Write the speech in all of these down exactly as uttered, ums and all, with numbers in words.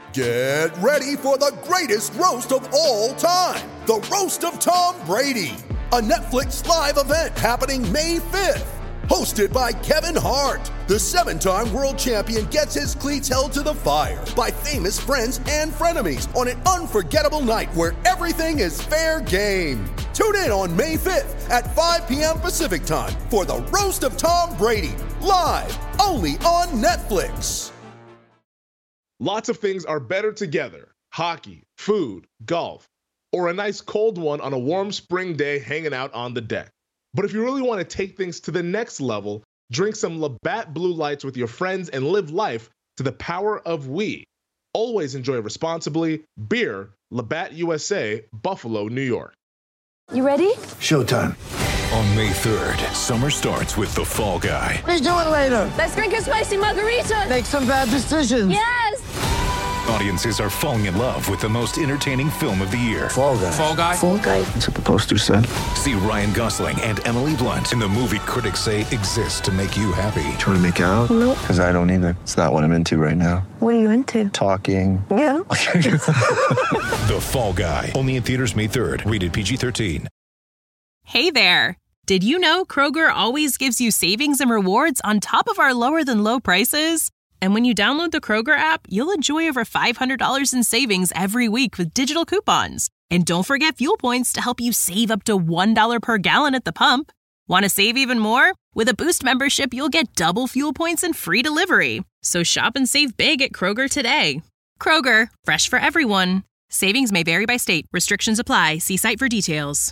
Get ready for the greatest roast of all time, the Roast of Tom Brady, a Netflix live event happening May fifth. Hosted by Kevin Hart, the seven-time world champion gets his cleats held to the fire by famous friends and frenemies on an unforgettable night where everything is fair game. Tune in on May fifth at five p.m. Pacific time for the Roast of Tom Brady, live only on Netflix. Lots of things are better together. Hockey, food, golf, or a nice cold one on a warm spring day hanging out on the deck. But if you really want to take things to the next level, drink some Labatt Blue Lights with your friends and live life to the power of we. Always enjoy responsibly. Beer, Labatt U S A, Buffalo, New York. You ready? Showtime. On May third, summer starts with The Fall Guy. Let's do it later. Let's drink a spicy margarita. Make some bad decisions. Yes! Audiences are falling in love with the most entertaining film of the year. Fall Guy. Fall Guy. Fall Guy. That's what the poster said. See Ryan Gosling and Emily Blunt in the movie critics say exists to make you happy. Trying to make it out? Nope. Because I don't either. It's not what I'm into right now. What are you into? Talking. Yeah. The Fall Guy. Only in theaters May third. Rated P G thirteen. Hey there. Did you know Kroger always gives you savings and rewards on top of our lower than low prices? And when you download the Kroger app, you'll enjoy over five hundred dollars in savings every week with digital coupons. And don't forget fuel points to help you save up to one dollar per gallon at the pump. Want to save even more? With a Boost membership, you'll get double fuel points and free delivery. So shop and save big at Kroger today. Kroger, fresh for everyone. Savings may vary by state. Restrictions apply. See site for details.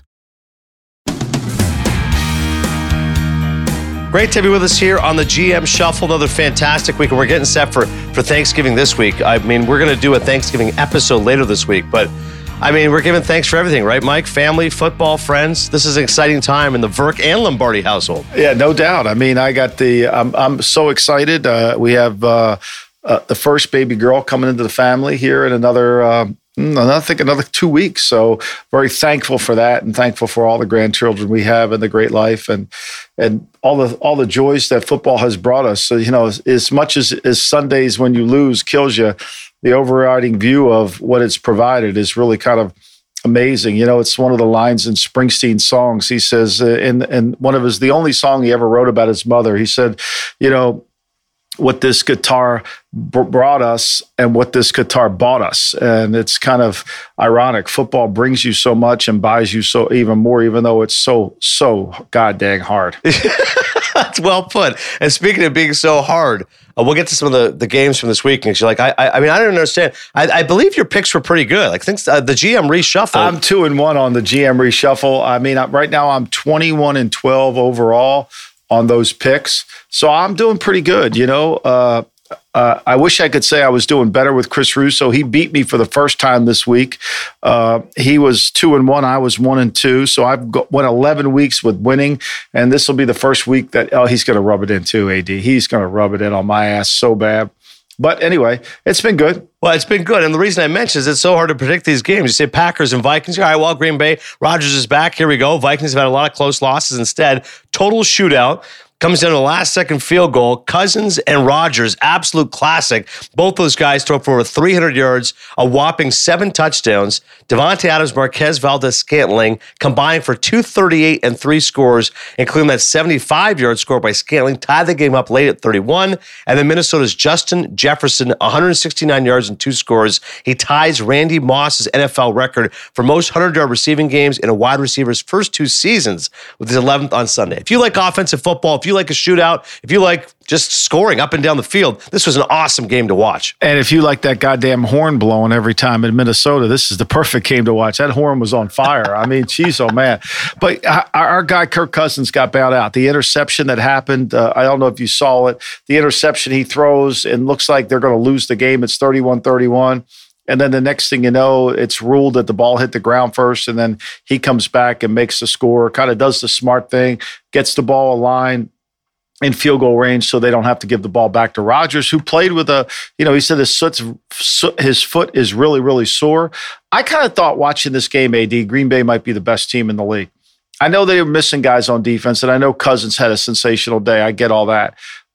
Great to be with us here on the G M Shuffle. Another fantastic week, and we're getting set for, for Thanksgiving this week. I mean, we're going to do a Thanksgiving episode later this week, but I mean, we're giving thanks for everything, right, Mike? Family, football, friends. This is an exciting time in the Verk and Lombardi household. Yeah, no doubt. I mean, I got the, I'm, I'm so excited. Uh, we have uh, uh, the first baby girl coming into the family here in another, uh, I think another two weeks. So very thankful for that, and thankful for all the grandchildren we have and the great life and and all the all the joys that football has brought us. So, you know, as, as much as, as Sundays when you lose kills you, the overriding view of what it's provided is really kind of amazing. You know, it's one of the lines in Springsteen's songs. He says, uh, in, in one of his, the only song he ever wrote about his mother, he said, you know, what this guitar b- brought us and what this guitar bought us. And it's kind of ironic. Football brings you so much and buys you so even more, even though it's so, so goddamn hard. That's well put. And speaking of being so hard, uh, we'll get to some of the, the games from this week. And you're like, I, I, I mean, I don't understand. I, I believe your picks were pretty good. Like, things, uh, the G M reshuffle. I'm two and one on the G M reshuffle. I mean, I, right now I'm twenty-one and twelve overall on those picks. So I'm doing pretty good, you know. Uh, uh, I wish I could say I was doing better with Chris Russo. He beat me for the first time this week. Uh, he was two and one. I was one and two. So I've got, went eleven weeks with winning, and this will be the first week that, oh, he's going to rub it in too, A D. He's going to rub it in on my ass so bad. But anyway, it's been good. Well, it's been good. And the reason I mention is it's so hard to predict these games. You say Packers and Vikings. All right, well, Green Bay, Rodgers is back. Here we go. Vikings have had a lot of close losses instead. Total shootout. Comes down to the last second field goal. Cousins and Rodgers, absolute classic. Both those guys throw for over three hundred yards, a whopping seven touchdowns. Devontae Adams, Marquez Valdes-Scantling combined for two thirty-eight and three scores, including that seventy-five-yard score by Scantling, tied the game up late at thirty-one. And then Minnesota's Justin Jefferson, one hundred sixty-nine yards and two scores. He ties Randy Moss's N F L record for most hundred-yard receiving games in a wide receiver's first two seasons with his eleventh on Sunday. If you like offensive football, if you like a shootout, if you like just scoring up and down the field, this was an awesome game to watch. And if you like that goddamn horn blowing every time in Minnesota, this is the perfect game to watch. That horn was on fire. I mean, geez, oh man. But our, our guy Kirk Cousins got bailed out. The interception that happened, uh, I don't know if you saw it, the interception he throws, and looks like they're going to lose the game. It's thirty-one thirty-one. And then the next thing you know, it's ruled that the ball hit the ground first, and then he comes back and makes the score, kind of does the smart thing, gets the ball aligned in field goal range so they don't have to give the ball back to Rodgers, who played with a, you know, he said his foot, his foot is really, really sore. I kind of thought watching this game, A D, Green Bay might be the best team in the league. I know they were missing guys on defense, and I know Cousins had a sensational day. I get all that. But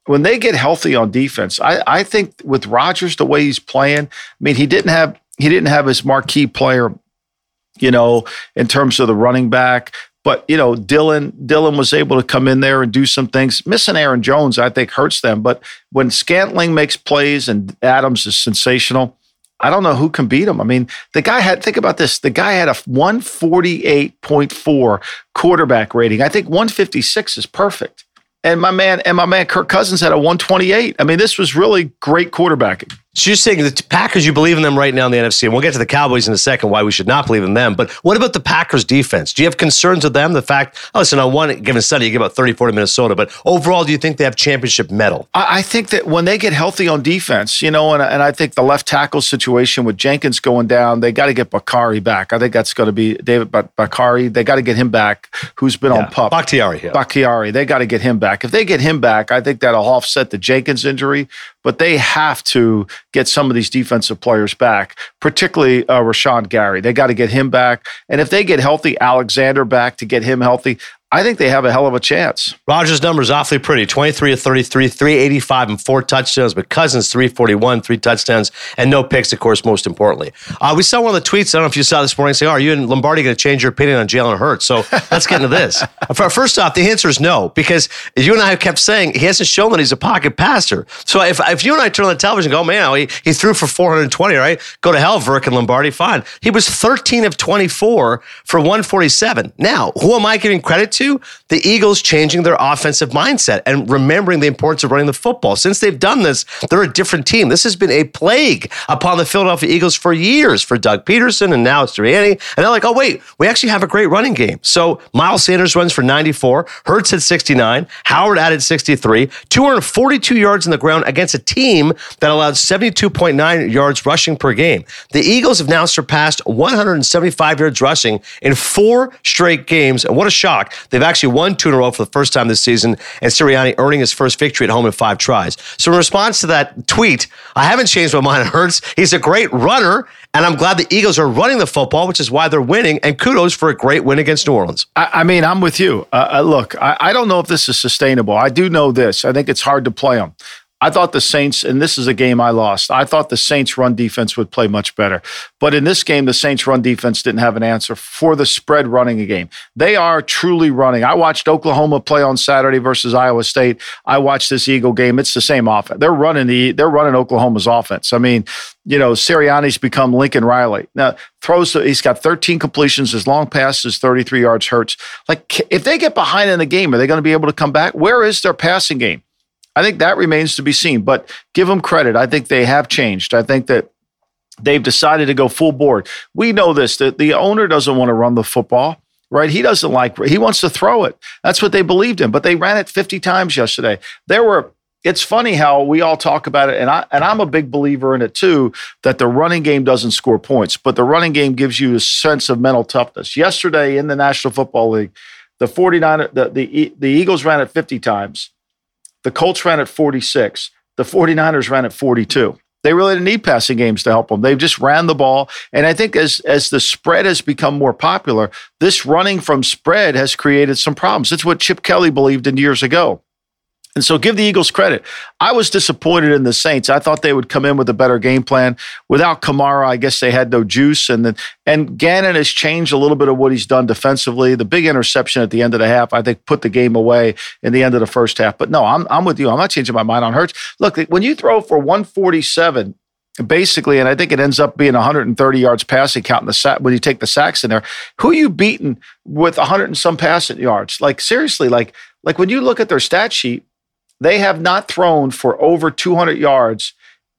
when they get healthy on defense, I, I think with Rodgers, the way he's playing, I mean, he didn't have he didn't have his marquee player, you know, in terms of the running back. But, you know, Dylan Dylan was able to come in there and do some things. Missing Aaron Jones, I think, hurts them. But when Scantling makes plays and Adams is sensational, I don't know who can beat him. I mean, the guy had, think about this, the guy had a one forty-eight point four quarterback rating. I think one fifty-six is perfect. And my man, and my man Kirk Cousins had a one twenty-eight. I mean, this was really great quarterbacking. So you're saying the Packers, you believe in them right now in the N F C, and we'll get to the Cowboys in a second, why we should not believe in them. But what about the Packers defense? Do you have concerns with them? The fact, oh, listen, on one given Sunday, you give about thirty-four to Minnesota, but overall, do you think they have championship mettle? I, I think that when they get healthy on defense, you know, and, and I think the left tackle situation with Jenkins going down, they got to get Bakari back. I think that's going to be David Bakari. They got to get him back, who's been yeah. on pup. Bakhtiari, yeah. Bakhtiari, they got to get him back. If they get him back, I think that'll offset the Jenkins injury, but they have to get some of these defensive players back, particularly uh, Rashawn Gary. They got to get him back. And if they get healthy, Alexander back to get him healthy, I think they have a hell of a chance. Rodgers' numbers awfully pretty. twenty-three of thirty-three, three eighty-five and four touchdowns, but Cousins three forty-one, three touchdowns, and no picks, of course, most importantly. Uh, we saw one of the tweets, I don't know if you saw this morning, saying, oh, are you and Lombardi going to change your opinion on Jalen Hurts? So let's get into this. First off, the answer is no, because you and I have kept saying he hasn't shown that he's a pocket passer. So if, if you and I turn on the television and go, man, he, he threw for four hundred twenty, right? Go to hell, Virk and Lombardi, fine. He was thirteen of twenty-four for one forty-seven. Now, who am I giving credit to? The Eagles changing their offensive mindset and remembering the importance of running the football. Since they've done this, they're a different team. This has been a plague upon the Philadelphia Eagles for years, for Doug Peterson, and now it's Sirianni. And they're like, oh, wait, we actually have a great running game. So Miles Sanders runs for ninety-four, Hurts had sixty-nine, Howard added sixty-three, two hundred forty-two yards on the ground against a team that allowed seventy-two point nine yards rushing per game. The Eagles have now surpassed one hundred seventy-five yards rushing in four straight games. And what a shock. They've actually won two in a row for the first time this season, and Sirianni earning his first victory at home in five tries. So in response to that tweet, I haven't changed my mind on Hurts. He's a great runner, and I'm glad the Eagles are running the football, which is why they're winning, and kudos for a great win against New Orleans. I, I mean, I'm with you. Uh, look, I, I don't know if this is sustainable. I do know this. I think it's hard to play them. I thought the Saints, and this is a game I lost, I thought the Saints' run defense would play much better. But in this game, the Saints' run defense didn't have an answer for the spread running a game. They are truly running. I watched Oklahoma play on Saturday versus Iowa State. I watched this Eagle game. It's the same offense. They're running the they're running Oklahoma's offense. I mean, you know, Sirianni's become Lincoln Riley. Now, throws, he's got thirteen completions. His long pass is thirty-three yards. Hurts. Like, if they get behind in the game, are they going to be able to come back? Where is their passing game? I think that remains to be seen, but give them credit. I think they have changed. I think that they've decided to go full board. We know this, that the owner doesn't want to run the football, right? He doesn't like, he wants to throw it. That's what they believed in, but they ran it fifty times yesterday. There were, it's funny how we all talk about it, and, I, and I'm a big believer in it too, that the running game doesn't score points, but the running game gives you a sense of mental toughness. Yesterday in the National Football League, the 49ers, the, the, the Eagles ran it fifty times. The Colts ran at forty-six. The 49ers ran at forty-two. They really didn't need passing games to help them. They've just ran the ball. And I think as, as the spread has become more popular, this running from spread has created some problems. It's what Chip Kelly believed in years ago. And so give the Eagles credit. I was disappointed in the Saints. I thought they would come in with a better game plan. Without Kamara, I guess they had no juice. And then, and Gannon has changed a little bit of what he's done defensively. The big interception at the end of the half, I think, put the game away in the end of the first half. But no, I'm I'm with you. I'm not changing my mind on Hurts. Look, when you throw for one forty-seven, basically, and I think it ends up being one hundred thirty yards passing count in the sack when you take the sacks in there, who are you beating with one hundred and some passing yards? Like, seriously, like, like when you look at their stat sheet, they have not thrown for over two hundred yards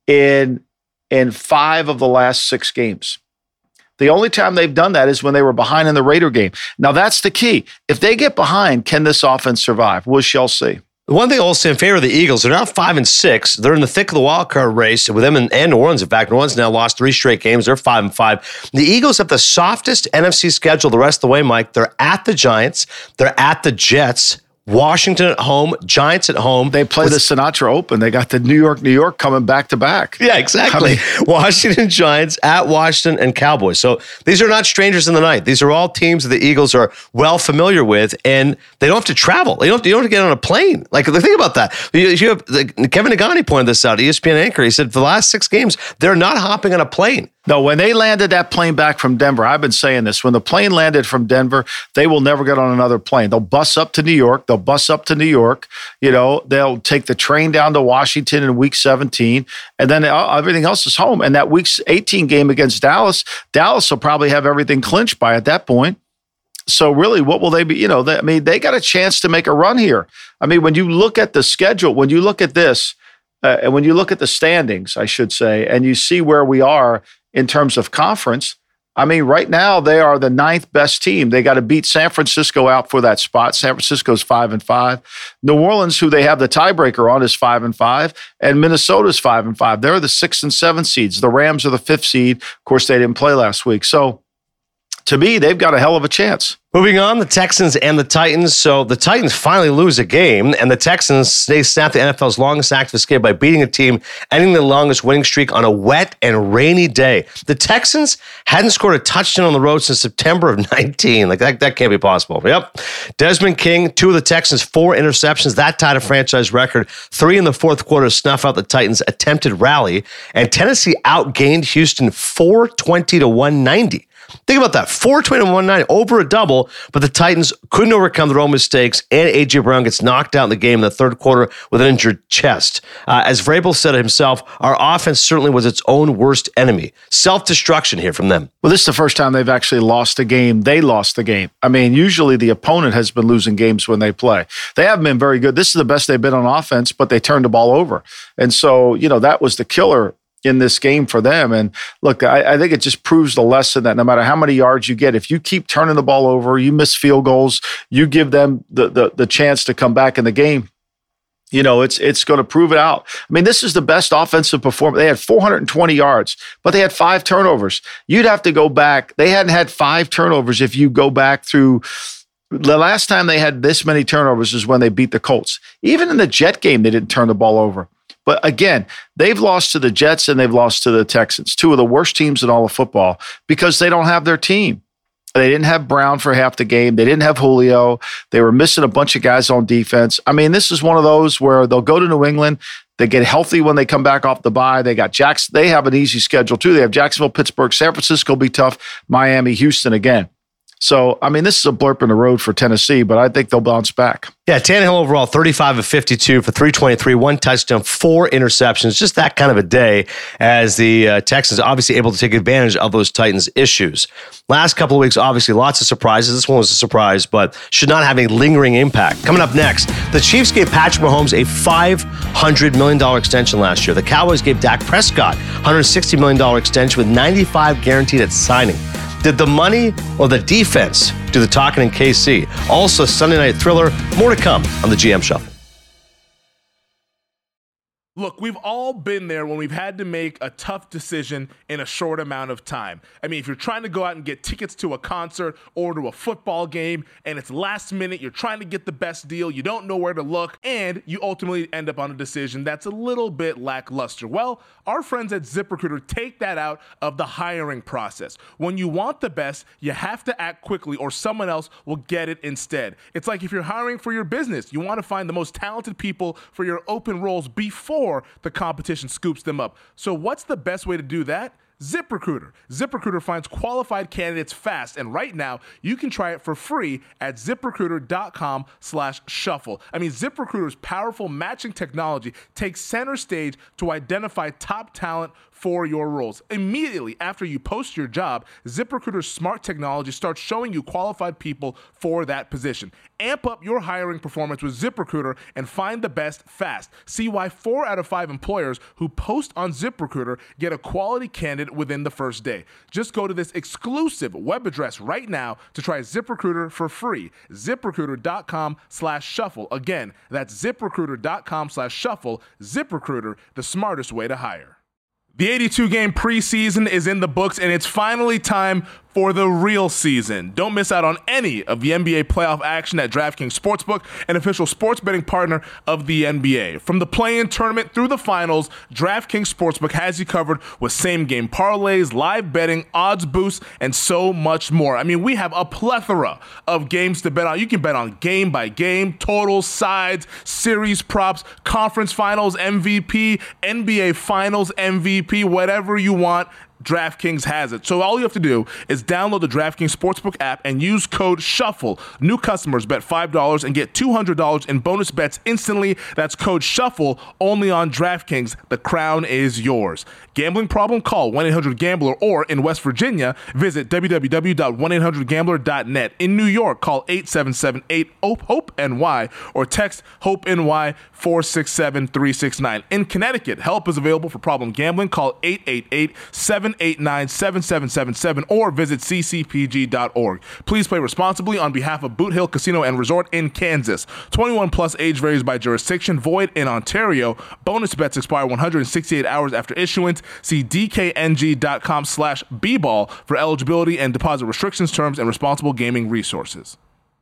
in, in five of the last six games. The only time they've done that is when they were behind in the Raider game. Now, that's the key. If they get behind, can this offense survive? We shall see. One thing I'll say in favor of the Eagles, they're now five and six. They're in the thick of the wild card race with them and, and New Orleans. In fact, New Orleans now lost three straight games. They're five and five. The Eagles have the softest N F C schedule the rest of the way, Mike. They're at the Giants. They're at the Jets. Washington at home, Giants at home. They play the Sinatra Open. They got the New York, New York coming back to back. Yeah, exactly. I mean, Washington Giants at Washington and Cowboys. So these are not strangers in the night. These are all teams that the Eagles are well familiar with, and they don't have to travel. They don't, you don't have to get on a plane. Like, think about that. You, you have, like, Kevin Nagani pointed this out, E S P N anchor. He said for the last six games, they're not hopping on a plane. No, when they landed that plane back from Denver, I've been saying this, when the plane landed from Denver, they will never get on another plane. They'll bus up to New York. They'll bus up to New York. You know, they'll take the train down to Washington in week seventeen, and then everything else is home. And that week eighteen game against Dallas, Dallas will probably have everything clinched by at that point. So really, what will they be? You know, they, I mean, they got a chance to make a run here. I mean, when you look at the schedule, when you look at this, uh, and when you look at the standings, I should say, and you see where we are in terms of conference, I mean, right now they are the ninth best team. They got to beat San Francisco out for that spot. San Francisco's five and five. New Orleans, who they have the tiebreaker on, is five and five, and Minnesota's five and five. They're the sixth and seventh seeds. The Rams are the fifth seed. Of course, they didn't play last week. So, to me, they've got a hell of a chance. Moving on, the Texans and the Titans. So the Titans finally lose a game, and the Texans, they snapped the N F L's longest active escape by beating a team, ending the longest winning streak on a wet and rainy day. The Texans hadn't scored a touchdown on the road since September of nineteen. Like, that, that can't be possible. Yep. Desmond King, two of the Texans' four interceptions. That tied a franchise record. Three in the fourth quarter to snuff out the Titans' attempted rally. And Tennessee outgained Houston four twenty to one ninety. Think about that, four twenty to one ninety, over a double, but the Titans couldn't overcome their own mistakes, and A J Brown gets knocked out in the game in the third quarter with an injured chest. Uh, as Vrabel said it himself, our offense certainly was its own worst enemy. Self-destruction here from them. Well, this is the first time they've actually lost a game. They lost the game. I mean, usually the opponent has been losing games when they play. They haven't been very good. This is the best they've been on offense, but they turned the ball over. And so, you know, that was the killer in this game for them. And look, I, I think it just proves the lesson that no matter how many yards you get, if you keep turning the ball over, you miss field goals, you give them the the, the chance to come back in the game, you know, it's it's going to prove it out. I mean, this is the best offensive performance. They had four hundred twenty yards, but they had five turnovers. You'd have to go back. They hadn't had five turnovers if you go back through. The last time they had this many turnovers is when they beat the Colts. Even in the Jet game, they didn't turn the ball over. But again, they've lost to the Jets and they've lost to the Texans, two of the worst teams in all of football, because they don't have their team. They didn't have Brown for half the game. They didn't have Julio. They were missing a bunch of guys on defense. I mean, this is one of those where they'll go to New England. They get healthy when they come back off the bye. They got Jackson. They have an easy schedule too. They have Jacksonville, Pittsburgh, San Francisco will be tough, Miami, Houston again. So, I mean, this is a blurb in the road for Tennessee, but I think they'll bounce back. Yeah, Tannehill overall, thirty-five of fifty-two for three twenty-three, one touchdown, four interceptions. Just that kind of a day as the uh, Texans obviously able to take advantage of those Titans' issues. Last couple of weeks, obviously, lots of surprises. This one was a surprise, but should not have a lingering impact. Coming up next, the Chiefs gave Patrick Mahomes a five hundred million dollars extension last year. The Cowboys gave Dak Prescott a one hundred sixty million dollars extension with ninety-five guaranteed at signing. Did the money or the defense do the talking in K C? Also, Sunday Night Thriller. More to come on the G M Shuffle. Look, we've all been there when we've had to make a tough decision in a short amount of time. I mean, if you're trying to go out and get tickets to a concert or to a football game and it's last minute, you're trying to get the best deal, you don't know where to look, and you ultimately end up on a decision that's a little bit lackluster. Well, our friends at ZipRecruiter take that out of the hiring process. When you want the best, you have to act quickly or someone else will get it instead. It's like if you're hiring for your business, you want to find the most talented people for your open roles before the competition scoops them up. So what's the best way to do that? ZipRecruiter. ZipRecruiter finds qualified candidates fast, and right now you can try it for free at ZipRecruiter.com slash shuffle. I mean, ZipRecruiter's powerful matching technology takes center stage to identify top talent for your roles. Immediately after you post your job, ZipRecruiter's smart technology starts showing you qualified people for that position. Amp up your hiring performance with ZipRecruiter and find the best fast. See why four out of five employers who post on ZipRecruiter get a quality candidate within the first day. Just go to this exclusive web address right now to try ZipRecruiter for free. ZipRecruiter.com slash shuffle. Again, that's ZipRecruiter.com slash shuffle. ZipRecruiter, the smartest way to hire. The eighty-two game preseason is in the books, and it's finally time for the real season. Don't miss out on any of the N B A playoff action at DraftKings Sportsbook, an official sports betting partner of the N B A. From the play-in tournament through the finals, DraftKings Sportsbook has you covered with same-game parlays, live betting, odds boosts, and so much more. I mean, we have a plethora of games to bet on. You can bet on game by game, totals, sides, series props, conference finals M V P, N B A Finals M V P, whatever you want. DraftKings has it. So all you have to do is download the DraftKings Sportsbook app and use code SHUFFLE. New customers bet five dollars and get two hundred dollars in bonus bets instantly. That's code SHUFFLE only on DraftKings. The crown is yours. Gambling problem? Call one eight hundred gambler or in West Virginia, visit w w w dot one eight hundred gambler dot net. In New York, call eight seven seven eight hope N Y or text HOPE-NY four six seven three six nine. In Connecticut, help is available for problem gambling. Call eight eight eight seven eight nine seven seven seven seven or visit c c p g dot org. Please play responsibly on behalf of Boot Hill Casino and Resort in Kansas. twenty-one plus age varies by jurisdiction. Void in Ontario. Bonus bets expire one hundred sixty-eight hours after issuance. See d k n g dot com slash b ball for eligibility and deposit restrictions, terms, and responsible gaming resources.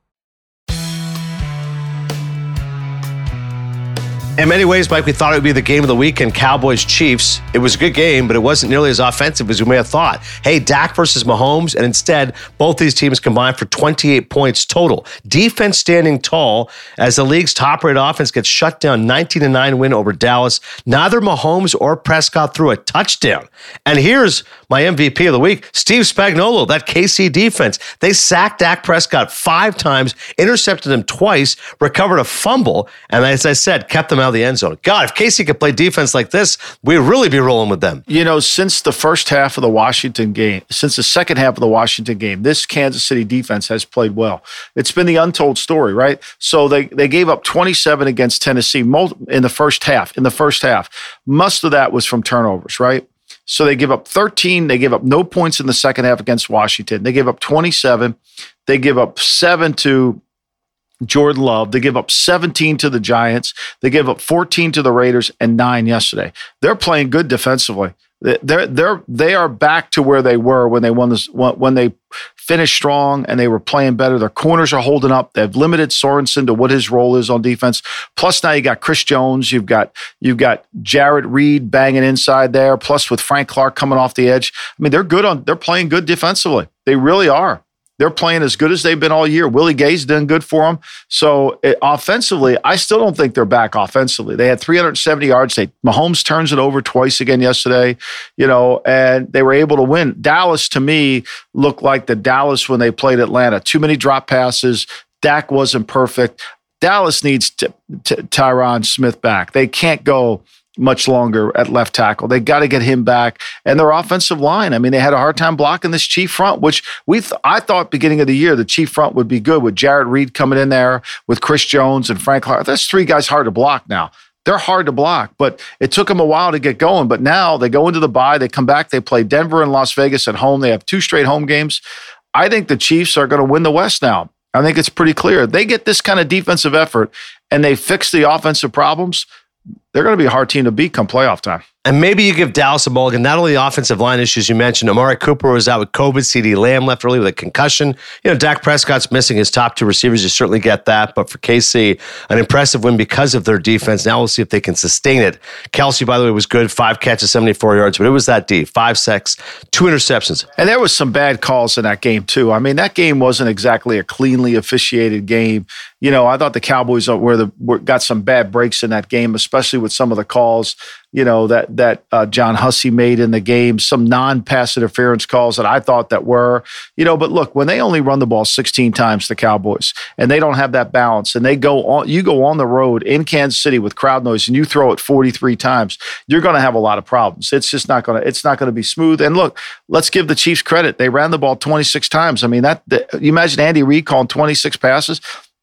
In many ways, Mike, we thought it would be the game of the weekend, Cowboys-Chiefs. It was a good game, but it wasn't nearly as offensive as we may have thought. Hey, Dak versus Mahomes, and instead, both these teams combined for twenty-eight points total. Defense standing tall as the league's top-rated offense gets shut down, nineteen to nine win over Dallas. Neither Mahomes or Prescott threw a touchdown. And here's my M V P of the week, Steve Spagnuolo, that K C defense. They sacked Dak Prescott five times, intercepted him twice, recovered a fumble, and as I said, kept them out of the end zone. God, if K C could play defense like this, we'd really be rolling with them. You know, since the first half of the Washington game, since the second half of the Washington game, this Kansas City defense has played well. It's been the untold story, right? So they, they gave up twenty-seven against Tennessee in the first half. In the first half, most of that was from turnovers, right? So they give up thirteen. They give up no points in the second half against Washington. They give up twenty-seven. They give up seven to Jordan Love. They give up seventeen to the Giants. They give up fourteen to the Raiders and nine yesterday. They're playing good defensively. They're they're they are back to where they were when they won this when they finished strong and they were playing better. Their corners are holding up. They've limited Sorensen to what his role is on defense. Plus now you got Chris Jones. You've got you've got Jarrett Reed banging inside there. Plus with Frank Clark coming off the edge. I mean they're good on. They're playing good defensively. They really are. They're playing as good as they've been all year. Willie Gay's done good for them. So it, offensively, I still don't think they're back offensively. They had three hundred seventy yards. They Mahomes turns it over twice again yesterday, you know, and they were able to win. Dallas, to me, looked like the Dallas when they played Atlanta. Too many drop passes. Dak wasn't perfect. Dallas needs t- t- Tyron Smith back. They can't go much longer at left tackle. They got to get him back. And their offensive line, I mean, they had a hard time blocking this Chief front, which we th- I thought beginning of the year, the Chief front would be good with Jarrett Reed coming in there, with Chris Jones and Frank Clark. That's three guys hard to block now. They're hard to block, but it took them a while to get going. But now they go into the bye, they come back, they play Denver and Las Vegas at home. They have two straight home games. I think the Chiefs are going to win the West now. I think it's pretty clear. They get this kind of defensive effort and they fix the offensive problems, they're going to be a hard team to beat come playoff time. And maybe you give Dallas a mulligan. Not only the offensive line issues you mentioned, Amari Cooper was out with COVID. CeeDee Lamb left early with a concussion. You know, Dak Prescott's missing his top two receivers. You certainly get that. But for K C, an impressive win because of their defense. Now we'll see if they can sustain it. Kelsey, by the way, was good. Five catches, seventy-four yards. But it was that deep. Five sacks, two interceptions. And there was some bad calls in that game, too. I mean, that game wasn't exactly a cleanly officiated game. You know, I thought the Cowboys were the were, got some bad breaks in that game, especially with some of the calls, you know, that that uh, John Hussey made in the game, some non-pass interference calls that I thought that were, you know, but look, when they only run the ball sixteen times, the Cowboys, and they don't have that balance, and they go on, you go on the road in Kansas City with crowd noise, and you throw it forty-three times, you're going to have a lot of problems. It's just not going to, it's not going to be smooth. And look, let's give the Chiefs credit. They ran the ball twenty-six times. I mean, that, the, you imagine Andy Reid calling twenty-six passes.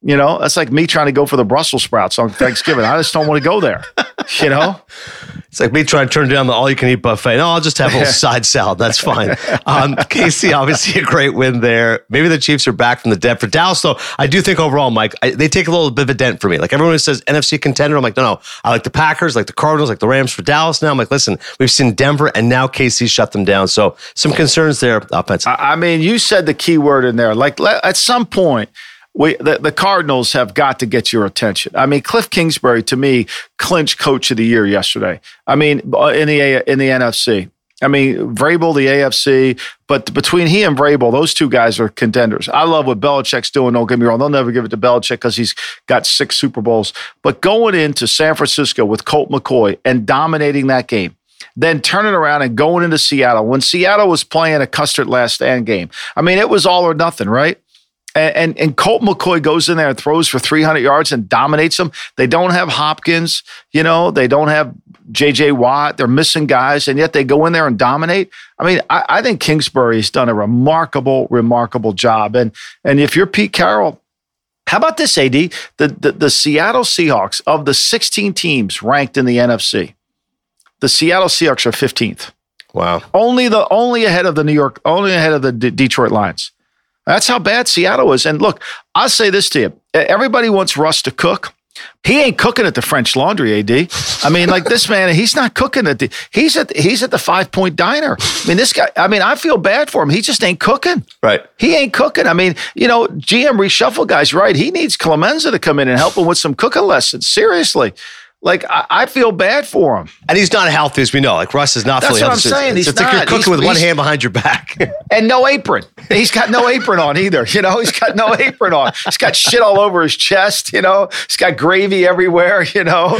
You know, that's like me trying to go for the Brussels sprouts on Thanksgiving. I just don't want to go there. You know, it's like me trying to turn down the all-you-can-eat buffet. No, I'll just have a little side salad. That's fine. Um, K C, obviously a great win there. Maybe the Chiefs are back from the dead. For Dallas, though, I do think overall, Mike, I, they take a little bit of a dent for me. Like everyone who says N F C contender, I'm like, no, no. I like the Packers, like the Cardinals, like the Rams. For Dallas now, I'm like, listen, we've seen Denver, and now K C shut them down. So some concerns there offensively. I, I mean, you said the key word in there. Like let, at some point, We, the, the Cardinals have got to get your attention. I mean, Cliff Kingsbury, to me, clinched Coach of the Year yesterday. I mean, in the in the N F C. I mean, Vrabel, the A F C, but between he and Vrabel, those two guys are contenders. I love what Belichick's doing. Don't get me wrong. They'll never give it to Belichick because he's got six Super Bowls. But going into San Francisco with Colt McCoy and dominating that game, then turning around and going into Seattle when Seattle was playing a custard last stand game. I mean, it was all or nothing, right? And, and and Colt McCoy goes in there and throws for three hundred yards and dominates them. They don't have Hopkins, you know, they don't have J J Watt. They're missing guys, and yet they go in there and dominate. I mean, I, I think Kingsbury's done a remarkable, remarkable job. And and if you're Pete Carroll, how about this, A D? The, the, the Seattle Seahawks, of the sixteen teams ranked in the N F C, the Seattle Seahawks are fifteenth. Wow. Only the only ahead of the New York, only ahead of the D- Detroit Lions. That's how bad Seattle is. And look, I'll say this to you. Everybody wants Russ to cook. He ain't cooking at the French Laundry, A D. I mean, like this man, he's not cooking at the, he's at, he's at the Five Point Diner. I mean, this guy, I mean, I feel bad for him. He just ain't cooking. Right. He ain't cooking. I mean, you know, G M Reshuffle guy's right. He needs Clemenza to come in and help him with some cooking lessons. Seriously. Like, I, I feel bad for him. And he's not healthy, as we know. Like, Russ is not That's fully what healthy. I'm saying. It's, He's it's like not. you're cooking He's- with one he's- hand behind your back. And no apron. He's got no apron on either. You know, he's got no apron on. He's got shit all over his chest, you know. He's got gravy everywhere, you know.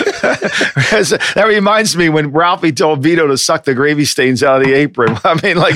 That reminds me when Ralphie told Vito to suck the gravy stains out of the apron. I mean, like,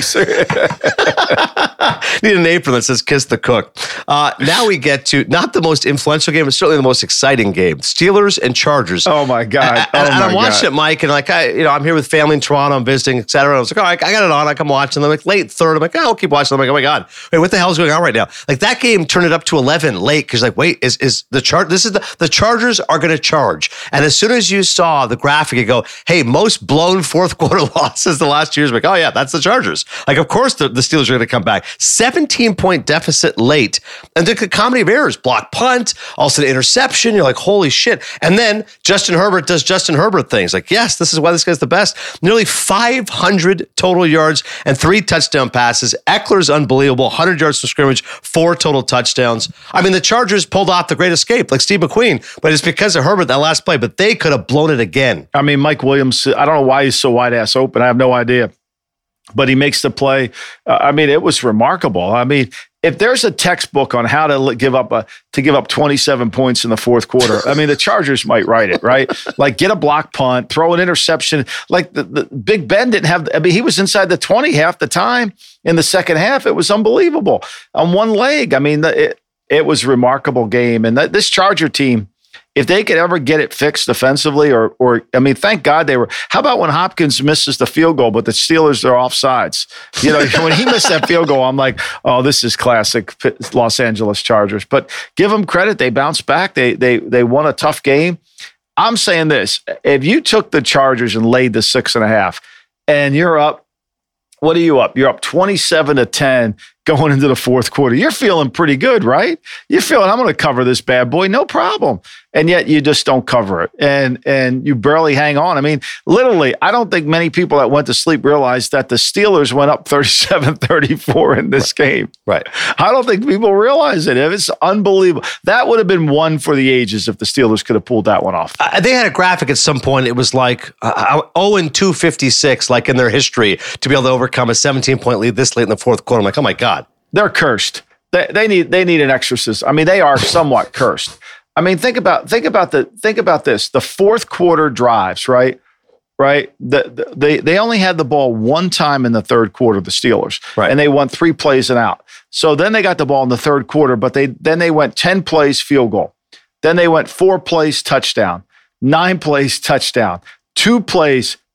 need an apron that says kiss the cook. Uh, now we get to not the most influential game, but certainly the most exciting game. Steelers and Chargers. Oh, my God. And, oh and my I'm watching God. it, Mike, and like, I, you know, I'm here with family in Toronto, I'm visiting, et cetera. And I was like, all right, I got it on. I come watching. I'm like, late third. I'm like, oh, I'll keep watching. I'm like, oh my God, wait, what the hell is going on right now? Like that game turned it up to eleven late because like, wait, is is the chart? This is the the Chargers are going to charge. And as soon as you saw the graphic, you go, hey, most blown fourth quarter losses the last two years. I'm like, oh yeah, that's the Chargers. Like, of course the, the Steelers are going to come back. seventeen point deficit late, and the comedy of errors, block punt, also the interception. You're like, holy shit. And then Justin Herbert does Justin Herbert things. Like, yes, this is why this guy's the best. Nearly five hundred total yards and three touchdown passes. Eckler's unbelievable. one hundred yards from scrimmage, four total touchdowns. I mean, the Chargers pulled off the great escape, like Steve McQueen, but it's because of Herbert that last play, but they could have blown it again. I mean, Mike Williams, I don't know why he's so wide ass open. I have no idea. But he makes the play. Uh, I mean, it was remarkable. I mean, if there's a textbook on how to give up a to give up twenty-seven points in the fourth quarter, I mean, the Chargers might write it, right? Like, get a block punt, throw an interception. Like the, the Big Ben didn't have. I mean, he was inside the twenty half the time. In the second half, it was unbelievable on one leg. I mean, it it was a remarkable game. And th- this Charger team, if they could ever get it fixed offensively, or, or I mean, thank God they were. How about when Hopkins misses the field goal, but the Steelers are offsides? You know, when he missed that field goal, I'm like, oh, this is classic Los Angeles Chargers. But give them credit; they bounced back. They they they won a tough game. I'm saying this: if you took the Chargers and laid the six and a half, and you're up, what are you up? You're up twenty-seven to ten. Going into the fourth quarter, you're feeling pretty good, right? You're feeling, I'm going to cover this bad boy, no problem. And yet you just don't cover it. And and you barely hang on. I mean, literally, I don't think many people that went to sleep realized that the Steelers went up thirty-seven thirty-four in this game. Right. I don't think people realize it. It's unbelievable. That would have been one for the ages if the Steelers could have pulled that one off. Uh, they had a graphic at some point. It was like uh, oh and two fifty-six, like in their history, to be able to overcome a seventeen-point lead this late in the fourth quarter. I'm like, oh my God. They're cursed. They, they need they need an exorcist. I mean, they are somewhat cursed. I mean, think about think about the think about this. The fourth quarter drives, right? Right. The, the, they they only had the ball one time in the third quarter, the Steelers, right. And they won three plays and out. So then they got the ball in the third quarter, but they then they went ten plays field goal. Then they went four plays touchdown, nine plays touchdown, two plays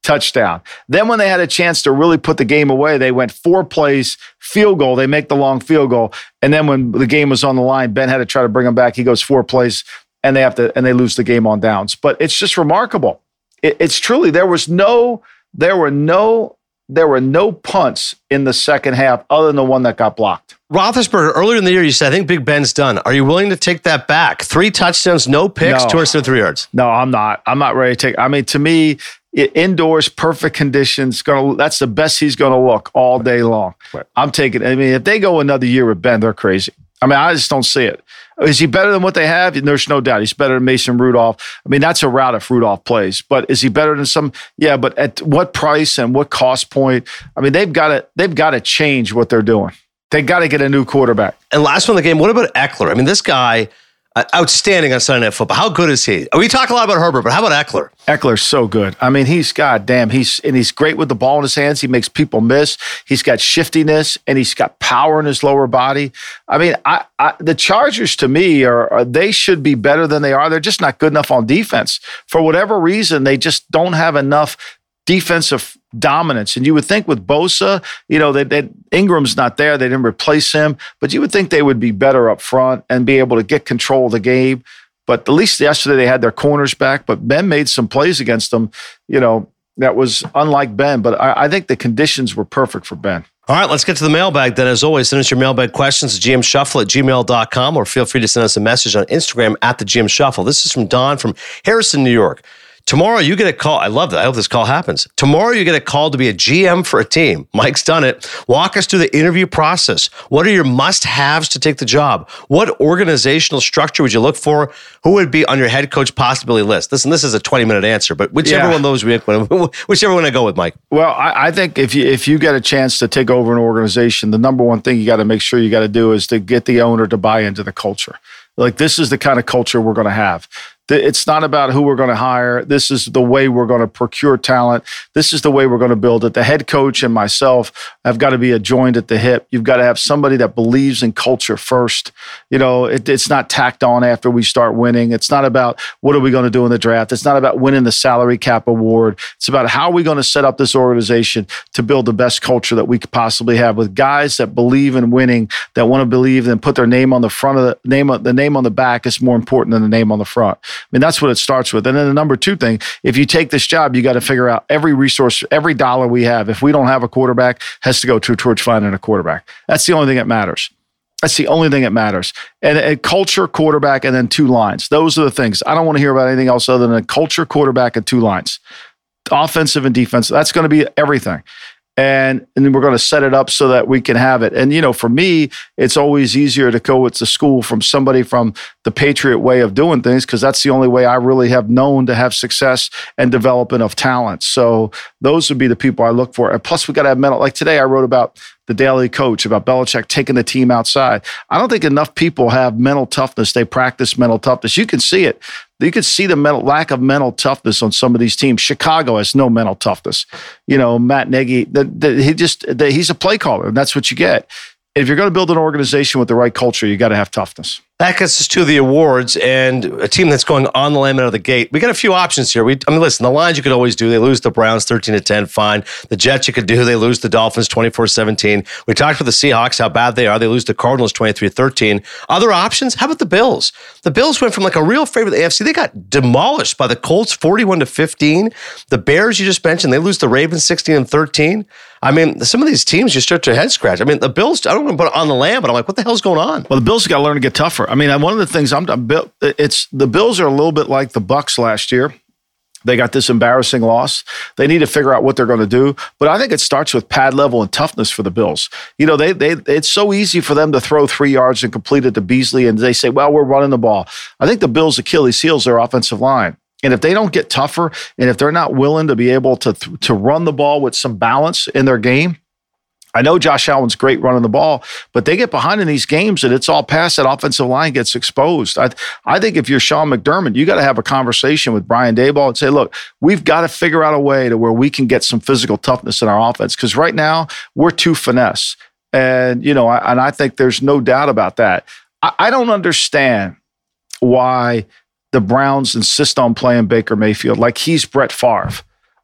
touchdown. Then when they had a chance to really put the game away, they went four plays, field goal. They make the long field goal. And then when the game was on the line, Ben had to try to bring them back. He goes four plays, and they have to, and they lose the game on downs. But it's just remarkable. It, it's truly, there was no, there were no, there were no punts in the second half other than the one that got blocked. Roethlisberger, earlier in the year, you said, I think Big Ben's done. Are you willing to take that back? Three touchdowns, no picks, No. two hundred seventy-three yards. No, I'm not. I'm not ready to take. I mean, to me, it, indoors, perfect conditions. Gonna that's the best he's going to look all day long. Right. I'm taking. I mean, if they go another year with Ben, they're crazy. I mean, I just don't see it. Is he better than what they have? There's no doubt. He's better than Mason Rudolph. I mean, that's a route if Rudolph plays. But is he better than some? Yeah, but at what price and what cost point? I mean, they've got to they've got to change what they're doing. They got to get a new quarterback. And last one in the game, what about Eckler? I mean, this guy, uh, outstanding on Sunday Night Football. How good is he? We talk a lot about Herbert, but how about Eckler? Eckler's so good. I mean, he's goddamn. He's and he's great with the ball in his hands. He makes people miss. He's got shiftiness and he's got power in his lower body. I mean, I, I the Chargers to me are, are they should be better than they are. They're just not good enough on defense for whatever reason. They just don't have enough defensive dominance. And you would think with Bosa, you know, that, that Ingram's not there. They didn't replace him, but you would think they would be better up front and be able to get control of the game. But at least yesterday they had their corners back, but Ben made some plays against them, you know, that was unlike Ben. But I, I think the conditions were perfect for Ben. All right, let's get to the mailbag then. As always, send us your mailbag questions to gmshuffle at gmail dot com or feel free to send us a message on Instagram at the gmshuffle. This is from Don from Harrison, New York. Tomorrow you get a call. I love that. I hope this call happens. Tomorrow you get a call to be a G M for a team. Mike's done it. Walk us through the interview process. What are your must-haves to take the job? What organizational structure would you look for? Who would be on your head coach possibility list? Listen, this is a twenty-minute answer, but whichever Yeah. one of those, we, whichever one I go with, Mike. Well, I, I think if you if you get a chance to take over an organization, the number one thing you got to make sure you got to do is to get the owner to buy into the culture. Like, this is the kind of culture we're going to have. It's not about who we're going to hire. This is the way we're going to procure talent. This is the way we're going to build it. The head coach and myself have got to be a joined at the hip. You've got to have somebody that believes in culture first. You know, it, it's not tacked on after we start winning. It's not about what are we going to do in the draft. It's not about winning the salary cap award. It's about how are we going to set up this organization to build the best culture that we could possibly have with guys that believe in winning, that want to believe and put their name on the front of the name. The name on the back is more important than the name on the front. I mean, that's what it starts with. And then the number two thing, if you take this job, you got to figure out every resource, every dollar we have. If we don't have a quarterback, has to go to towards finding a quarterback. That's the only thing that matters. That's the only thing that matters. And, and culture, quarterback, and then two lines. Those are the things. I don't want to hear about anything else other than a culture, quarterback, and two lines. Offensive and defensive. That's going to be everything. And, and we're going to set it up so that we can have it. And, you know, for me, it's always easier to go to school from somebody from the Patriot way of doing things, because that's the only way I really have known to have success and development of talent. So those would be the people I look for. And plus, we got to have mental. Like today, I wrote about the Daily Coach, about Belichick taking the team outside. I don't think enough people have mental toughness. They practice mental toughness. You can see it. You can see the mental, lack of mental toughness on some of these teams. Chicago has no mental toughness. You know, Matt Nagy, the, the, he just the, he's a play caller, and that's what you get. If you're going to build an organization with the right culture, you got to have toughness. That gets us to the awards and a team that's going on the line out of the gate. We got a few options here. We, I mean, listen, the Lions you could always do. They lose the Browns thirteen to ten, fine. The Jets you could do. They lose the Dolphins twenty-four seventeen. We talked about the Seahawks, how bad they are. They lose the Cardinals twenty-three thirteen. Other options? How about the Bills? The Bills went from like a real favorite of the A F C. They got demolished by the Colts forty-one to fifteen. The Bears you just mentioned, they lose the Ravens sixteen and thirteen. I mean, some of these teams, you start to head scratch. I mean, the Bills, I don't want to put it on the lamb, but I'm like, what the hell's going on? Well, the Bills have got to learn to get tougher. I mean, one of the things I'm, I'm it's the Bills are a little bit like the Bucs last year. They got this embarrassing loss. They need to figure out what they're going to do. But I think it starts with pad level and toughness for the Bills. You know, they they it's so easy for them to throw three yards and complete it to Beasley, and they say, well, we're running the ball. I think the Bills' Achilles heel is their offensive line. And if they don't get tougher, and if they're not willing to be able to to run the ball with some balance in their game, I know Josh Allen's great running the ball, but they get behind in these games and it's all past that offensive line gets exposed. I I think if you're Sean McDermott, you got to have a conversation with Brian Daboll and say, look, we've got to figure out a way to where we can get some physical toughness in our offense, because right now we're too finesse. And, you know, I, and I think there's no doubt about that. I, I don't understand why the Browns insist on playing Baker Mayfield like he's Brett Favre.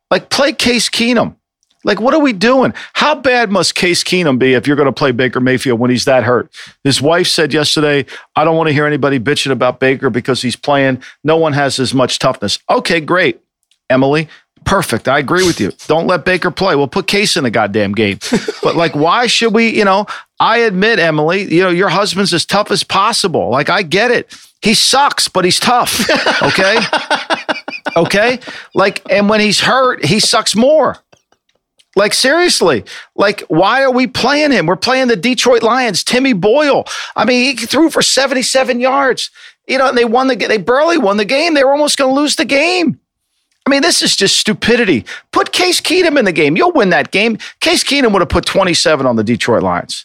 Like, play Case Keenum. Like, what are we doing? How bad must Case Keenum be if you're going to play Baker Mayfield when he's that hurt? His wife said yesterday, I don't want to hear anybody bitching about Baker because he's playing. No one has as much toughness. Okay, great. Emily, perfect. I agree with you. Don't let Baker play. We'll put Case in the goddamn game. But, like, why should we, you know, I admit, Emily, you know, your husband's as tough as possible. Like, I get it. He sucks, but he's tough. Okay? Okay? Like, and when he's hurt, he sucks more. Like, seriously, like, why are we playing him? We're playing the Detroit Lions, Timmy Boyle. I mean, he threw for seventy-seven yards. You know, and they won the They barely won the game. They were almost going to lose the game. I mean, this is just stupidity. Put Case Keenum in the game. You'll win that game. Case Keenum would have put twenty-seven on the Detroit Lions.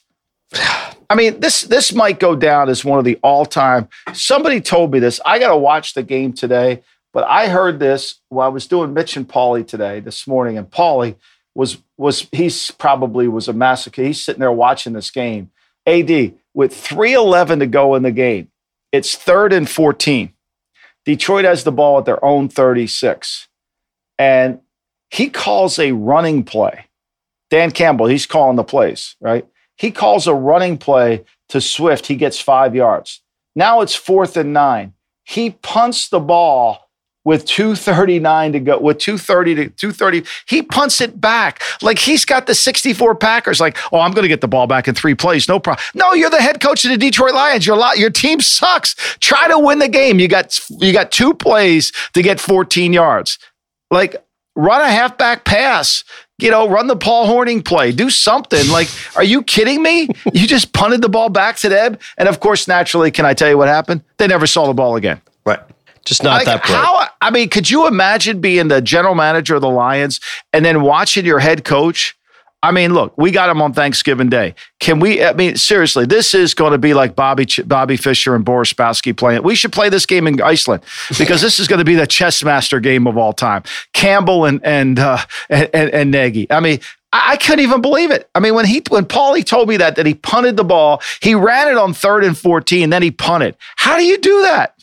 I mean, this this might go down as one of the all-time. Somebody told me this. I got to watch the game today, but I heard this while I was doing Mitch and Paulie today, this morning, and Paulie was, was he's probably was a massacre. He's sitting there watching this game. A D, with three eleven to go in the game, it's third and fourteen. Detroit has the ball at their own thirty-six. And he calls a running play. Dan Campbell, he's calling the plays, right? He calls a running play to Swift. He gets five yards. Now it's fourth and nine. He punts the ball with two thirty-nine to go, with two thirty to two thirty. He punts it back. Like, he's got the sixty-four Packers. Like, oh, I'm going to get the ball back in three plays. No problem. No, you're the head coach of the Detroit Lions. Your lot, your team sucks. Try to win the game. You got, you got two plays to get fourteen yards. Like, run a halfback pass. You know, run the Paul Horning play. Do something. Like, are you kidding me? You just punted the ball back to them. And, of course, naturally, can I tell you what happened? They never saw the ball again. Right. Just not like, that great. How, I mean, could you imagine being the general manager of the Lions and then watching your head coach? I mean, look, we got him on Thanksgiving Day. Can we, I mean, seriously, this is going to be like Bobby Bobby Fischer and Boris Spassky playing. We should play this game in Iceland because this is going to be the chess master game of all time. Campbell and and uh, and, and Nagy. I mean, I, I couldn't even believe it. I mean, when he when Paulie told me that, that he punted the ball, he ran it on third and fourteen, then he punted. How do you do that?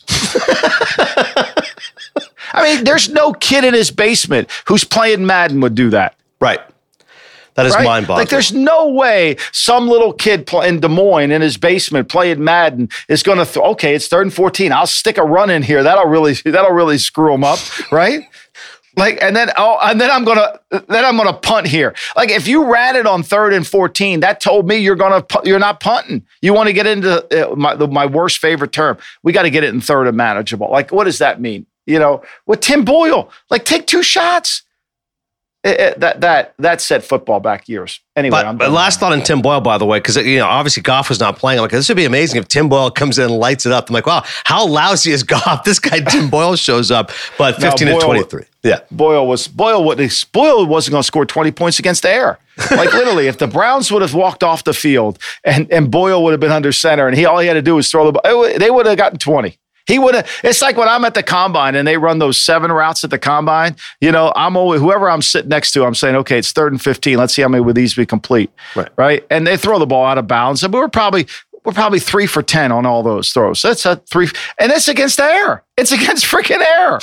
I mean, there's no kid in his basement who's playing Madden would do that. Right. That is right? mind-boggling. Like, there's no way some little kid play in Des Moines in his basement playing Madden is going to, th- okay, it's third and fourteen. I'll stick a run in here. That'll really, that'll really screw him up, right? Like, and then, oh, and then I'm gonna, then I'm gonna punt here. Like, if you ran it on third and fourteen, that told me you're gonna, you're not punting. You want to get into uh, my the, my worst favorite term. We got to get it in third and manageable. Like, what does that mean? You know, with Tim Boyle, like, take two shots. It, it, that that that set football back years. Anyway, but, I'm but last thought on Tim Boyle, by the way, because you know obviously Goff was not playing. I'm like, this would be amazing if Tim Boyle comes in and lights it up. I'm like, wow, how lousy is Goff? This guy Tim Boyle shows up, but fifteen no, to twenty-three. Yeah, Boyle was Boyle. What Boyle wasn't going to score twenty points against the air. Like, literally, if the Browns would have walked off the field and and Boyle would have been under center, and he all he had to do was throw the ball, it, they would have gotten twenty. He would have. It's like when I'm at the combine and they run those seven routes at the combine. You know, I'm always whoever I'm sitting next to. I'm saying, okay, it's third and fifteen. Let's see how many of these we complete. Right, right. And they throw the ball out of bounds. And we're probably we're probably three for ten on all those throws. That's a three, and it's against the air. It's against freaking air.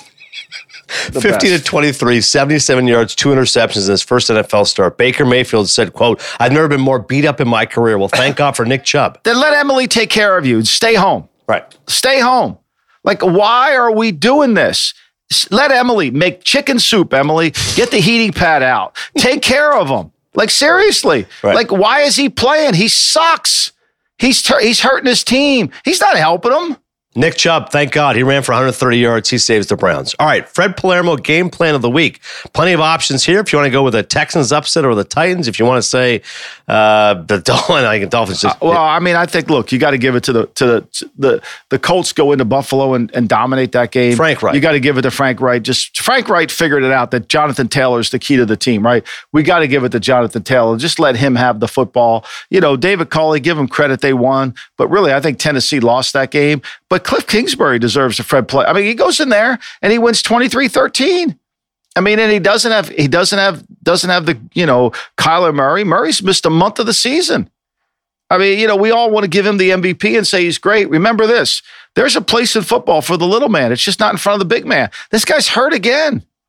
fifteen to twenty-three, seventy-seven yards, two interceptions in his first N F L start. Baker Mayfield said, quote, "I've never been more beat up in my career." Well, thank God for Nick Chubb. Then let Emily take care of you. Stay home. Right. Stay home. Like, why are we doing this? Let Emily make chicken soup, Emily. Get the heating pad out. Take care of him. Like, seriously. Right. Like, why is he playing? He sucks. He's ter- he's hurting his team. He's not helping them. Nick Chubb, thank God, he ran for one hundred thirty yards. He saves the Browns. All right, Fred Palermo, game plan of the week. Plenty of options here. If you want to go with the Texans upset or the Titans, if you want to say uh, the Dolphins, I think Dolphins. Just, uh, well, I mean, I think look, you got to give it to the to the to the the Colts go into Buffalo and, and dominate that game. Frank Wright. You got to give it to Frank Wright. Just Frank Wright figured it out that Jonathan Taylor is the key to the team, right? We got to give it to Jonathan Taylor. Just let him have the football. You know, David Culley, give him credit, they won, but really, I think Tennessee lost that game. But Cliff Kingsbury deserves a Fred play. I mean, he goes in there and he wins twenty-three thirteen. I mean, and he doesn't have he doesn't have doesn't have the, you know, Kyler Murray. Murray's missed a month of the season. I mean, you know, we all want to give him the M V P and say he's great. Remember this. There's a place in football for the little man. It's just not in front of the big man. This guy's hurt again.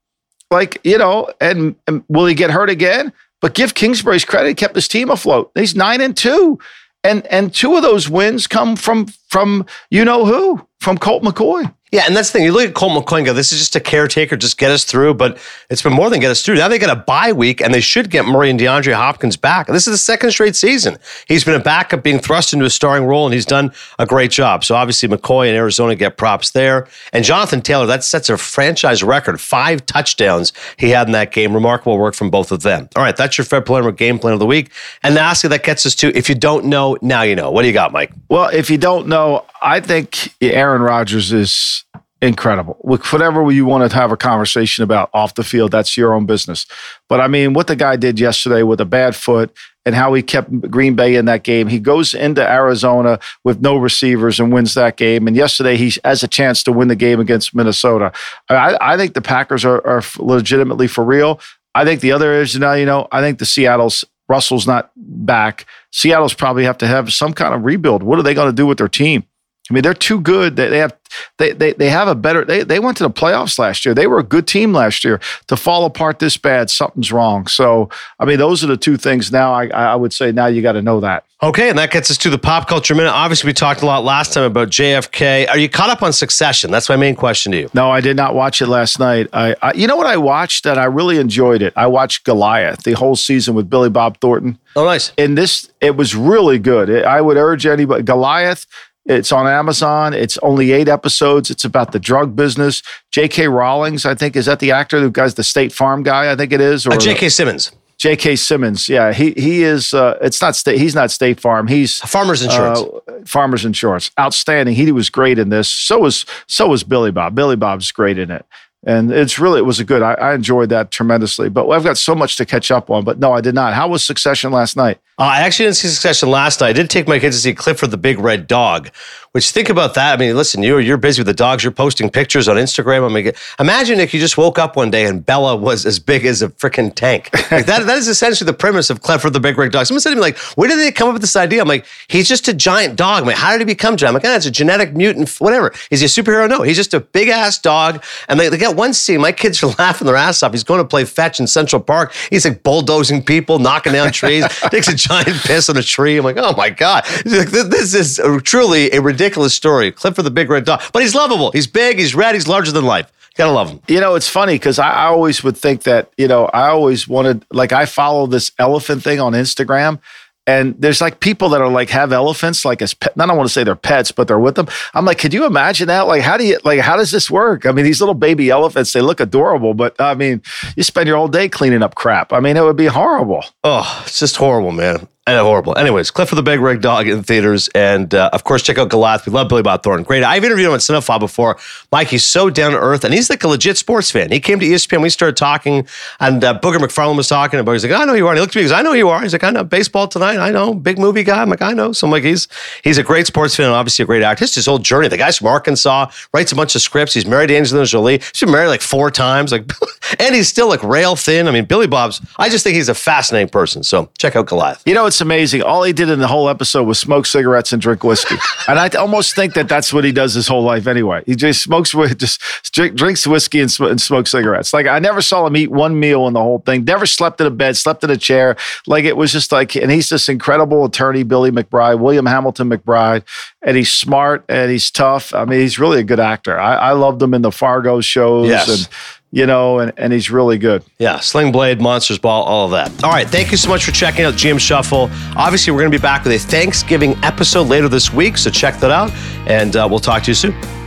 Like, you know, and, and will he get hurt again? But give Kingsbury's credit, he kept his team afloat. He's nine and two. And and two of those wins come from, from you know who, from Colt McCoy. Yeah, and that's the thing. You look at Colt McCoy and go, this is just a caretaker, just get us through. But it's been more than get us through. Now they got a bye week, and they should get Murray and DeAndre Hopkins back. This is the second straight season. He's been a backup being thrust into a starring role, and he's done a great job. So obviously McCoy and Arizona get props there. And Jonathan Taylor, that sets a franchise record. Five touchdowns he had in that game. Remarkable work from both of them. All right, that's your Fred Palermo game plan of the week. And lastly, that gets us to, if you don't know, now you know. What do you got, Mike? Well, if you don't know, I think Aaron Rodgers is incredible. Whatever you want to have a conversation about off the field, that's your own business. But I mean, what the guy did yesterday with a bad foot and how he kept Green Bay in that game. He goes into Arizona with no receivers and wins that game. And yesterday he has a chance to win the game against Minnesota. I, I think the Packers are, are legitimately for real. I think the other is, now, you know, I think the Seattle's Russell's not back. Seattle's probably have to have some kind of rebuild. What are they going to do with their team? I mean, they're too good. They, they have they, they they have a better. They they went to the playoffs last year. They were a good team last year. To fall apart this bad, something's wrong. So, I mean, those are the two things. Now, I I would say now you got to know that. Okay, and that gets us to the pop culture minute. Obviously, we talked a lot last time about J F K. Are you caught up on Succession? That's my main question to you. No, I did not watch it last night. I, I you know what I watched and I really enjoyed it. I watched Goliath, the whole season with Billy Bob Thornton. Oh, nice. And this, it was really good. It, I would urge anybody. Goliath. It's on Amazon. It's only eight episodes. It's about the drug business. J K. Rowling, I think, is that the actor who guy's the State Farm guy? I think it is. Or uh, J K. Simmons. J K. Simmons. Yeah, he he is. Uh, it's not state. He's not State Farm. He's Farmers Insurance. Uh, Farmers Insurance. Outstanding. He was great in this. So was so was Billy Bob. Billy Bob's great in it. And it's really, it was a good, I, I enjoyed that tremendously. But I've got so much to catch up on. But no, I did not. How was Succession last night? Uh, I actually didn't see Succession last night. I did take my kids to see Clifford the Big Red Dog, which, think about that. I mean, listen, you're, you're busy with the dogs. You're posting pictures on Instagram. I mean, imagine if you just woke up one day and Bella was as big as a freaking tank. Like that, that is essentially the premise of Clifford the Big Red Dog. Someone said to me, like, where did they come up with this idea? I'm like, he's just a giant dog. I'm like, how did he become giant? I'm like, ah, it's a genetic mutant, whatever. Is he a superhero? No, he's just a big-ass dog. And they, they got one scene, my kids are laughing their ass off. He's going to play fetch in Central Park. He's like bulldozing people, knocking down trees, takes a giant piss on a tree. I'm like, oh my God. This is truly a ridiculous story. Clifford the Big Red Dog. But he's lovable. He's big, he's red, he's larger than life. Gotta love him. You know, it's funny because I, I always would think that, you know, I always wanted, like I follow this elephant thing on Instagram. And there's like people that are like have elephants like as pet. I don't want to say they're pets, but they're with them. I'm like, could you imagine that? Like, how do you like? How does this work? I mean, these little baby elephants, they look adorable, but I mean, you spend your whole day cleaning up crap. I mean, it would be horrible. Oh, it's just horrible, man. And horrible. Anyways, Clifford the Big Red Dog in theaters. And uh, of course, check out Goliath. We love Billy Bob Thornton. Great. I've interviewed him on Cinephile before. Mike, he's so down to earth. And he's like a legit sports fan. He came to E S P N. We started talking. And uh, Booger McFarland was talking about it. He's like, I know you are. And he looked at me. He goes, I know you are. He's like, I know baseball tonight. I know. Big movie guy. I'm like, I know. So I'm like, he's he's a great sports fan and obviously a great actor. It's his whole journey. The guy's from Arkansas, writes a bunch of scripts. He's married to Angelina Jolie. He's been married like four times. Like, and he's still like rail thin. I mean, Billy Bob's, I just think he's a fascinating person. So check out Goliath. You know, it's amazing. All he did in the whole episode was smoke cigarettes and drink whiskey. And I almost think that that's what he does his whole life anyway. He just smokes, just drink, drinks whiskey and, sm- and smokes cigarettes. Like I never saw him eat one meal in the whole thing. Never slept in a bed, slept in a chair. Like it was just like, and he's this incredible attorney, Billy McBride, William Hamilton McBride. And he's smart and he's tough. I mean, he's really a good actor. I, I loved him in the Fargo shows. Yes. And, you know, and, and he's really good. Yeah, Sling Blade, Monsters Ball, all of that. All right, thank you so much for checking out G M Shuffle. Obviously, we're going to be back with a Thanksgiving episode later this week, so check that out, and uh, we'll talk to you soon.